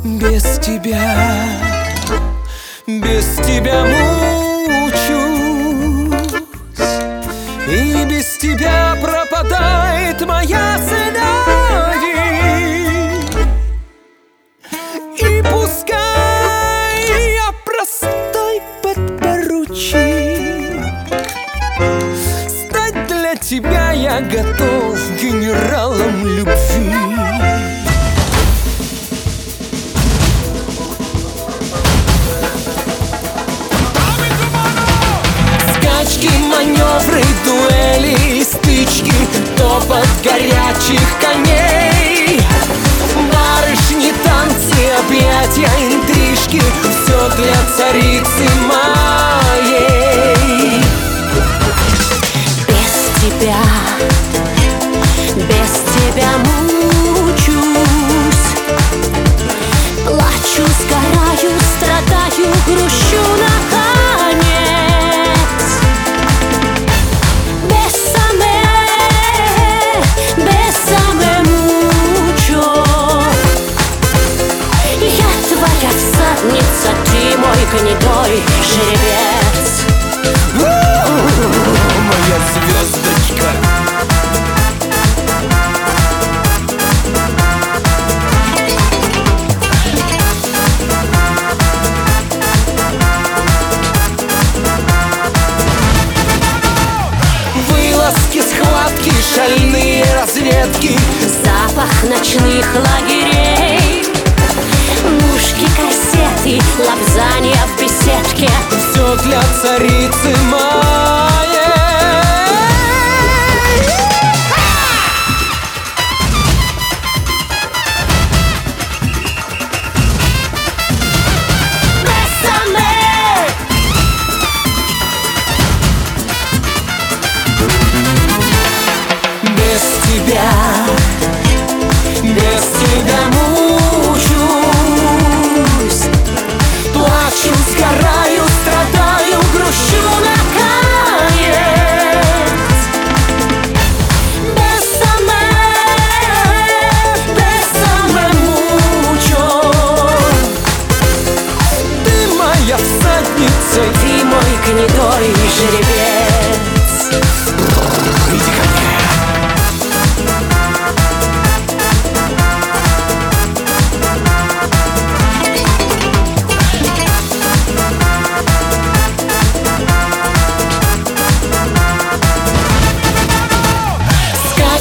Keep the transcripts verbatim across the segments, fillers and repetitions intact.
без тебя, без тебя мучусь, и без тебя пропадает моя сыновья. И пускай я простой подпоручик, стать для тебя я готов генералом любви. Скачки, маневры, дуэли, стычки, топот горячих коней, барышни, танцы, объятия, интрижки, все для царицы моей. Без тебя, без тебя мучусь, плачу, сгораю, страдаю, грущу наконец. Бесаме, бесаме мучу, я твоя всадница, ты мой гнедой жеребец. Моя звездочка. Вылазки, схватки, шальные разведки, Запах ночных лагерей, мушки, кассеты, лапзанья в беседке. все для царицы моей. Без тебя, без тебя мучусь, плачу, сгораю, страдаю, грущу наконец. Бесаме, бесаме мучу, ты моя всадница, Ты мой гнедой жеребец. иди ко мне.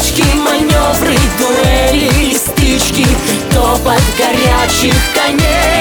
Маневры, дуэли, стычки, топот горячих коней,